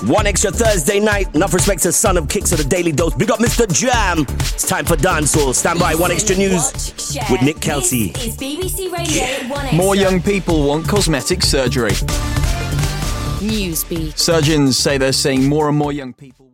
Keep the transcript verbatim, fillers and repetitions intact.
One Extra Thursday night. Enough respect to Son of Kicks of the Daily Dose. Big up Mister Jam. It's time for dancehall. Stand by. One Extra News with Nick Kelsey. This is B B C Radio One Extra. More young people want cosmetic surgery. Newsbeat. Surgeons say they're seeing more and more young people